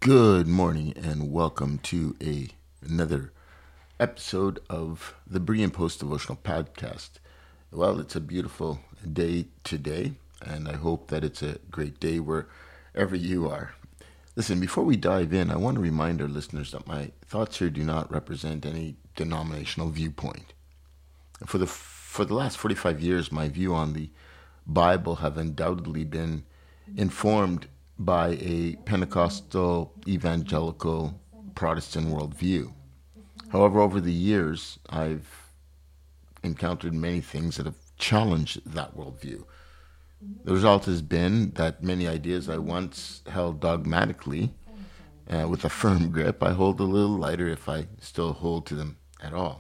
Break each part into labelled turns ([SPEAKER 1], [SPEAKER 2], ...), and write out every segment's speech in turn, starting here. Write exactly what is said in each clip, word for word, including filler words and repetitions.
[SPEAKER 1] Good morning and welcome to a another episode of the Berean Post Devotional Podcast. Well, it's a beautiful day today, and I hope that it's a great day wherever you are. Listen, before we dive in, I want to remind our listeners that my thoughts here do not represent any denominational viewpoint. For the for the last forty-five years, my view on the Bible have undoubtedly been informed by a Pentecostal, evangelical, Protestant worldview. However, over the years, I've encountered many things that have challenged that worldview. The result has been that many ideas I once held dogmatically, uh, with a firm grip, I hold a little lighter if I still hold to them at all.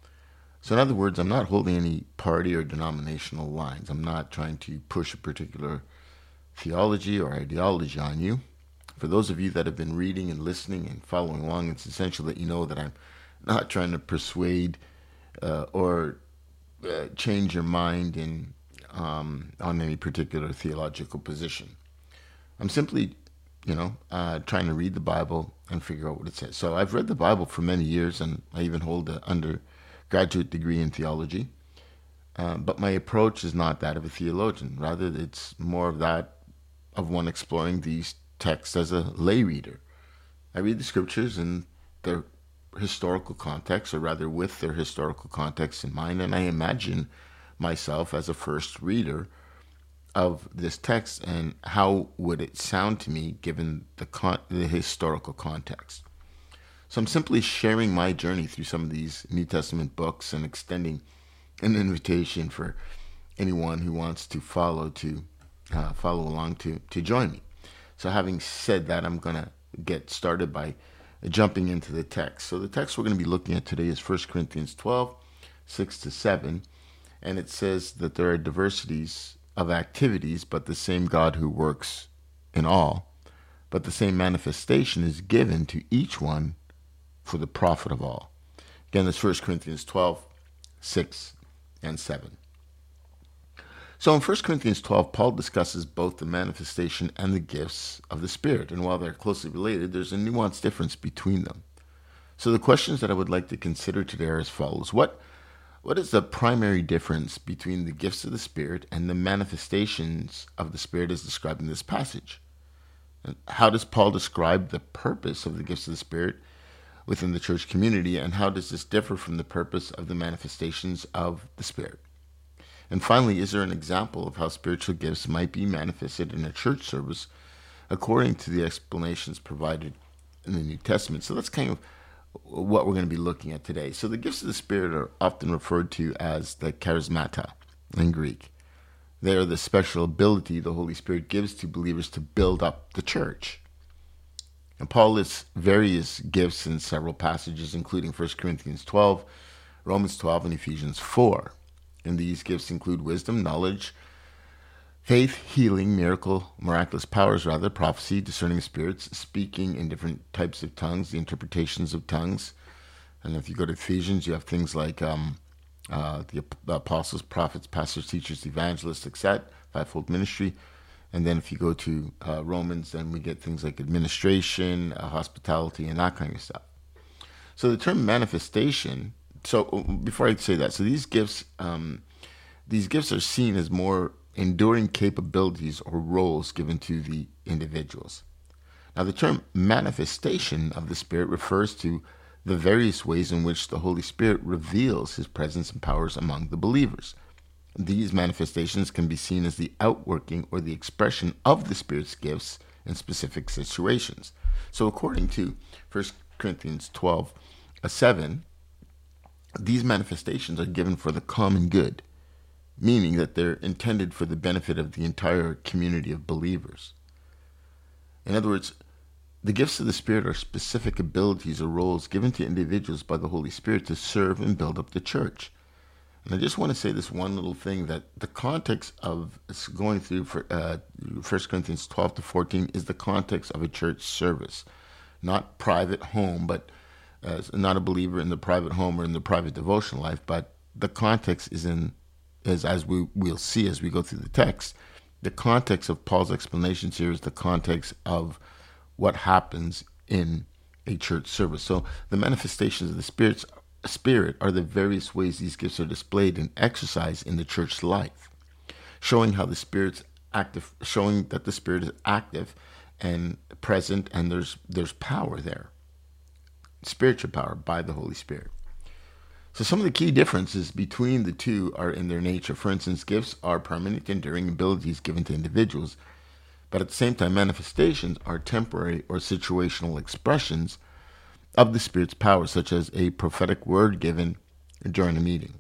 [SPEAKER 1] So in other words, I'm not holding any party or denominational lines. I'm not trying to push a particular theology or ideology on you. For those of you that have been reading and listening and following along, it's essential that you know that I'm not trying to persuade uh, or uh, change your mind in um, on any particular theological position. I'm simply, you know, uh, trying to read the Bible and figure out what it says. So I've read the Bible for many years, and I even hold an undergraduate degree in theology. Uh, but my approach is not that of a theologian. Rather, it's more of that of one exploring these texts as a lay reader. I read the scriptures in their historical context, or rather with their historical context in mind, and I imagine myself as a first reader of this text and how would it sound to me given the con- the historical context. So I'm simply sharing my journey through some of these New Testament books and extending an invitation for anyone who wants to follow to uh, follow along to, to join me. So having said that, I'm going to get started by jumping into the text. So the text we're going to be looking at today is First Corinthians twelve, six to seven. And it says that there are diversities of activities, but the same God who works in all. But the same manifestation is given to each one for the profit of all. Again, that's First Corinthians twelve, six and seven. So in First Corinthians twelve, Paul discusses both the manifestation and the gifts of the Spirit. And while they're closely related, there's a nuanced difference between them. So the questions that I would like to consider today are as follows. What, what is the primary difference between the gifts of the Spirit and the manifestations of the Spirit as described in this passage? And how does Paul describe the purpose of the gifts of the Spirit within the church community, and how does this differ from the purpose of the manifestations of the Spirit? And finally, is there an example of how spiritual gifts might be manifested in a church service according to the explanations provided in the New Testament? So that's kind of what we're going to be looking at today. So the gifts of the Spirit are often referred to as the charismata in Greek. They are the special ability the Holy Spirit gives to believers to build up the church. And Paul lists various gifts in several passages, including First Corinthians twelve, Romans twelve, and Ephesians four. And these gifts include wisdom, knowledge, faith, healing, miracle, miraculous powers, rather, prophecy, discerning spirits, speaking in different types of tongues, the interpretations of tongues. And if you go to Ephesians, you have things like um, uh, the apostles, prophets, pastors, teachers, evangelists, et cetera, fivefold ministry. And then if you go to uh, Romans, then we get things like administration, uh, hospitality, and that kind of stuff. So the term manifestation, so before I say that, so these gifts, um, these gifts are seen as more enduring capabilities or roles given to the individuals. Now the term manifestation of the Spirit refers to the various ways in which the Holy Spirit reveals his presence and powers among the believers. These manifestations can be seen as the outworking or the expression of the Spirit's gifts in specific situations. So according to First Corinthians twelve, seven, these manifestations are given for the common good, meaning that they're intended for the benefit of the entire community of believers. In other words, the gifts of the Spirit are specific abilities or roles given to individuals by the Holy Spirit to serve and build up the church. And I just want to say this one little thing, that the context of going through for, uh, First Corinthians twelve to fourteen is the context of a church service, not private home, but uh, not a believer in the private home or in the private devotional life. But the context is in, is as we will see as we go through the text, the context of Paul's explanations here is the context of what happens in a church service. So the manifestations of the Spirit's Spirit are the various ways these gifts are displayed and exercised in the church life, showing how the Spirit's active, showing that the Spirit is active and present, and there's there's power there, spiritual power by the Holy Spirit. So some of the key differences between the two are in their nature. For instance, gifts are permanent, enduring abilities given to individuals, but at the same time, manifestations are temporary or situational expressions of the Spirit's power, such as a prophetic word given during a meeting.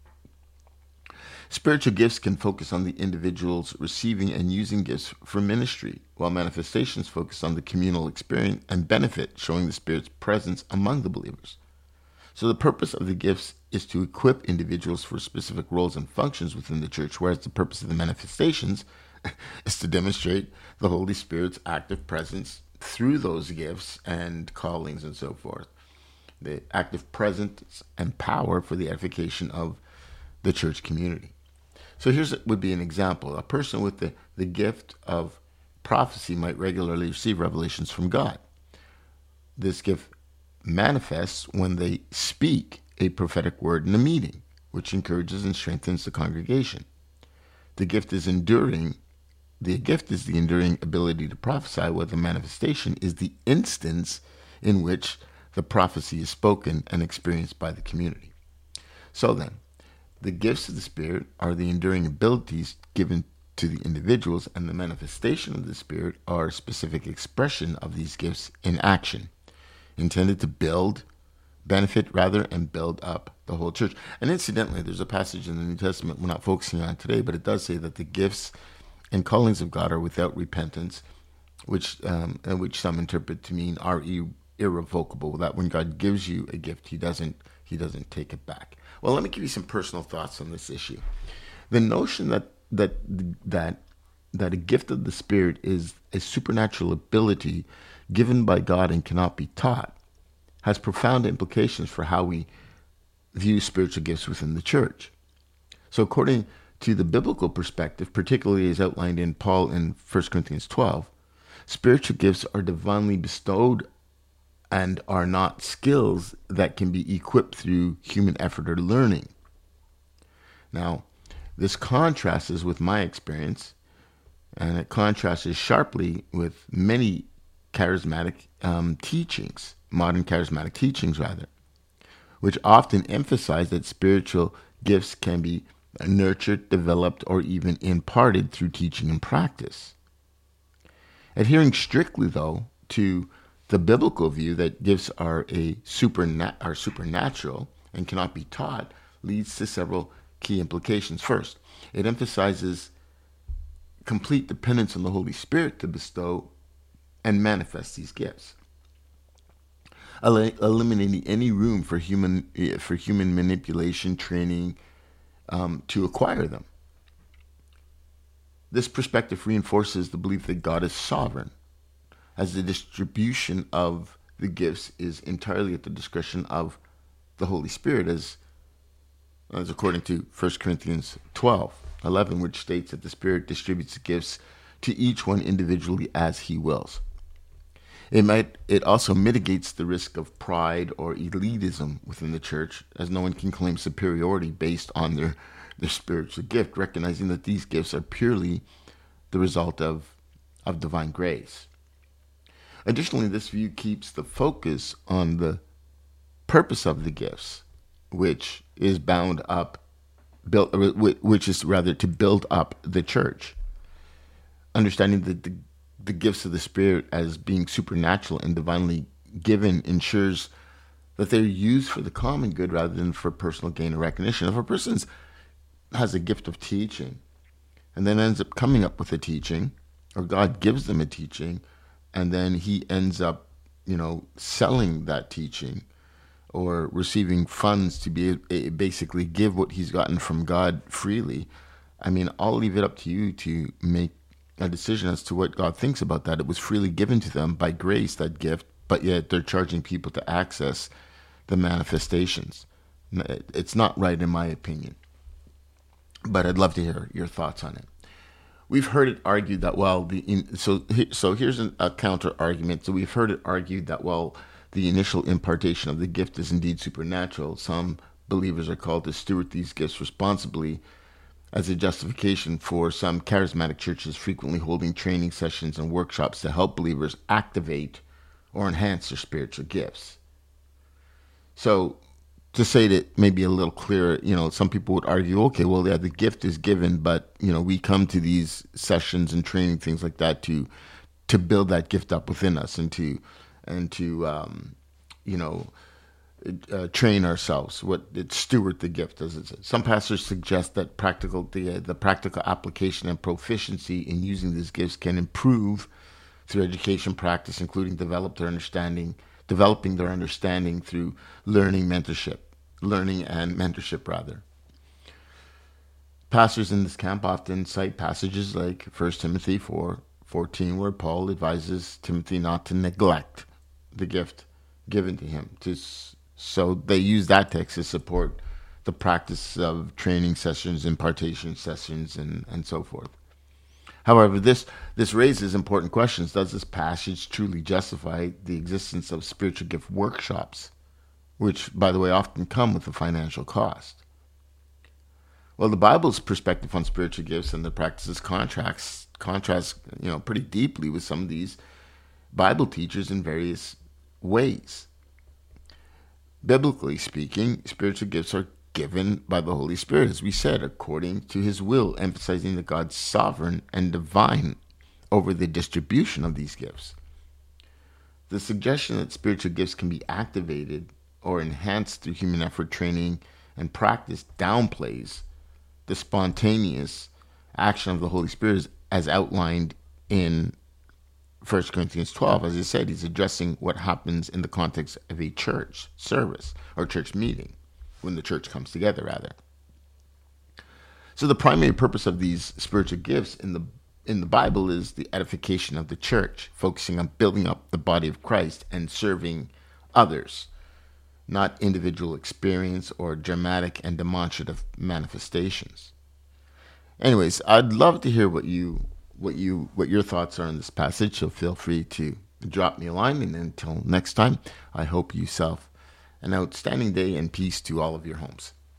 [SPEAKER 1] Spiritual gifts can focus on the individuals receiving and using gifts for ministry, while manifestations focus on the communal experience and benefit, showing the Spirit's presence among the believers. So the purpose of the gifts is to equip individuals for specific roles and functions within the church, whereas the purpose of the manifestations is to demonstrate the Holy Spirit's active presence through those gifts and callings and so forth. The active presence and power for the edification of the church community. So here's would be an example. A person with the, the gift of prophecy might regularly receive revelations from God. This gift manifests when they speak a prophetic word in a meeting, which encourages and strengthens the congregation. The gift is enduring. The gift is the enduring ability to prophesy, while the manifestation is the instance in which the prophecy is spoken and experienced by the community. So then, the gifts of the Spirit are the enduring abilities given to the individuals, and the manifestation of the Spirit are a specific expression of these gifts in action, intended to build, benefit rather, and build up the whole church. And incidentally, there's a passage in the New Testament we're not focusing on today, but it does say that the gifts and callings of God are without repentance, which um, which some interpret to mean are ir- irrevocable. That when God gives you a gift, He doesn't He doesn't take it back. Well, let me give you some personal thoughts on this issue. The notion that that that that a gift of the Spirit is a supernatural ability given by God and cannot be taught has profound implications for how we view spiritual gifts within the church. So according to the biblical perspective, particularly as outlined in Paul in First Corinthians twelve, spiritual gifts are divinely bestowed and are not skills that can be equipped through human effort or learning. Now, this contrasts with my experience, and it contrasts sharply with many charismatic um, teachings, modern charismatic teachings rather, which often emphasize that spiritual gifts can be nurtured, developed, or even imparted through teaching and practice. Adhering strictly, though, to the biblical view that gifts are a superna- are supernatural and cannot be taught leads to several key implications. First, it emphasizes complete dependence on the Holy Spirit to bestow and manifest these gifts, El- eliminating any room for human for human manipulation, training um, to acquire them. This perspective reinforces the belief that God is sovereign, as the distribution of the gifts is entirely at the discretion of the Holy Spirit, as, as according to First Corinthians twelve eleven, which states that the Spirit distributes the gifts to each one individually as He wills. It might it also mitigates the risk of pride or elitism within the church, as no one can claim superiority based on their, their spiritual gift, recognizing that these gifts are purely the result of, of divine grace. Additionally, this view keeps the focus on the purpose of the gifts, which is bound up, built, which is rather to build up the church. Understanding that the, the gifts of the Spirit as being supernatural and divinely given ensures that they're used for the common good rather than for personal gain or recognition. If a person has a gift of teaching and then ends up coming up with a teaching, or God gives them a teaching, and then he ends up, you know, selling that teaching or receiving funds to be basically give what he's gotten from God freely, I mean, I'll leave it up to you to make a decision as to what God thinks about that. It was freely given to them by grace, that gift, but yet they're charging people to access the manifestations. It's not right in my opinion, but I'd love to hear your thoughts on it. we've heard it argued that, well, the in, so so here's an, a counter argument. So we've heard it argued that, well, the initial impartation of the gift is indeed supernatural. Some believers are called to steward these gifts responsibly as a justification for some charismatic churches frequently holding training sessions and workshops to help believers activate or enhance their spiritual gifts. So to say that maybe a little clearer, you know, some people would argue, okay, well, yeah, the gift is given, but, you know, we come to these sessions and training, things like that, to to build that gift up within us and to, and to um, you know, uh, train ourselves, what it steward the gift, as it says. Some pastors suggest that practical the, uh, the practical application and proficiency in using these gifts can improve through education practice, including develop their understanding developing their understanding through learning mentorship, learning and mentorship rather. Pastors in this camp often cite passages like First Timothy four fourteen, where Paul advises Timothy not to neglect the gift given to him. To, so they use that text to support the practice of training sessions, impartation sessions, and, and so forth. However, this this raises important questions. Does this passage truly justify the existence of spiritual gift workshops, which, by the way, often come with a financial cost? Well, the Bible's perspective on spiritual gifts and the practices contrasts contrasts, you know, pretty deeply with some of these Bible teachers in various ways. Biblically speaking, spiritual gifts are given by the Holy Spirit, as we said, according to his will, emphasizing that God's sovereign and divine over the distribution of these gifts. The suggestion that spiritual gifts can be activated or enhanced through human effort, training, and practice downplays the spontaneous action of the Holy Spirit as outlined in First Corinthians twelve. As I said, he's addressing what happens in the context of a church service or church meeting, when the church comes together, rather. So the primary purpose of these spiritual gifts in the in the Bible is the edification of the church, focusing on building up the body of Christ and serving others, not individual experience or dramatic and demonstrative manifestations. Anyways, I'd love to hear what you what you what your thoughts are on this passage, so feel free to drop me a line, and until next time, I hope you self an outstanding day and peace to all of your homes.